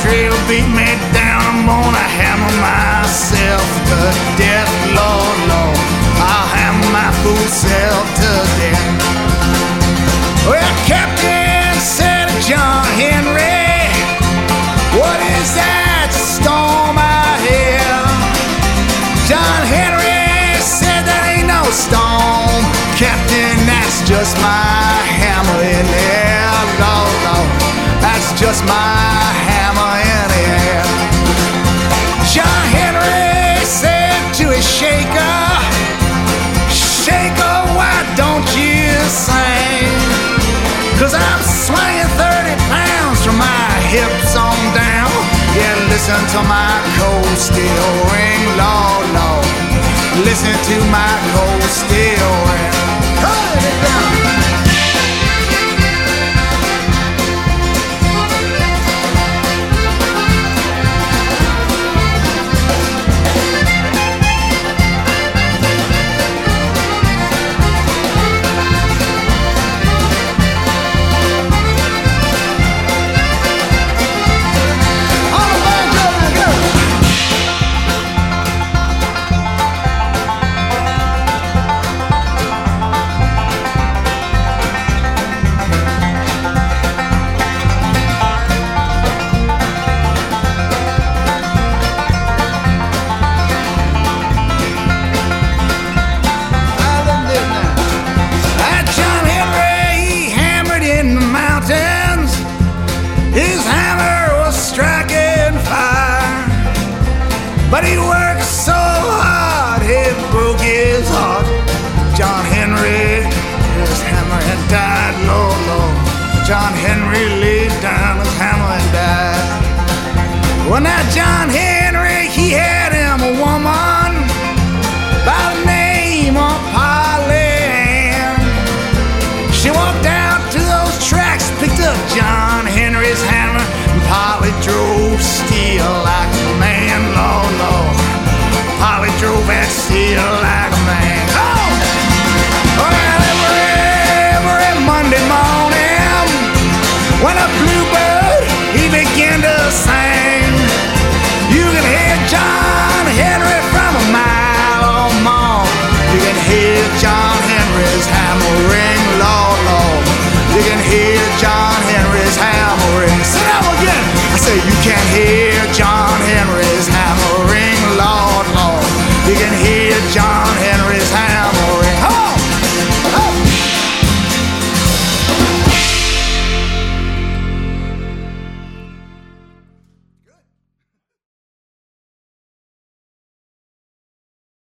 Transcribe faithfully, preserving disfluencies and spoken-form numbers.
country will beat me down. I'm gonna hammer myself to death, Lord, Lord. I'll hammer my fool self to death. Well, Captain said to John Henry, what is that storm I hear? John Henry said that ain't no storm, Captain, that's just my hammer in the air, Lord, Lord. That's just my hammer in the air. John Henry said to his shaker, shaker, why don't you sing? Cause I'm swinging thirty pounds from my hips on down. Yeah, listen to my cold steel ring, Lord, Lord. Listen to my cold steel ring. Cut it down. But he worked so hard, it broke his heart. John Henry, his hammer and died, Lord, Lord. John Henry laid down his hammer and died. Well, now John Henry, he had him a woman by the name of Polly Ann. She walked out to those tracks, picked up John Henry's hammer, and Polly drove steel like a man, Lord, Lord. Polly drove that steel like a man. Oh! Well, every, every Monday morning, when a bluebird, he began to sing, you can hear John Henry from a mile or more. You can hear John Henry's hammer ring, Lord, Lord. You can hear John Henry's hammer ring. Say that again. I say you can hear John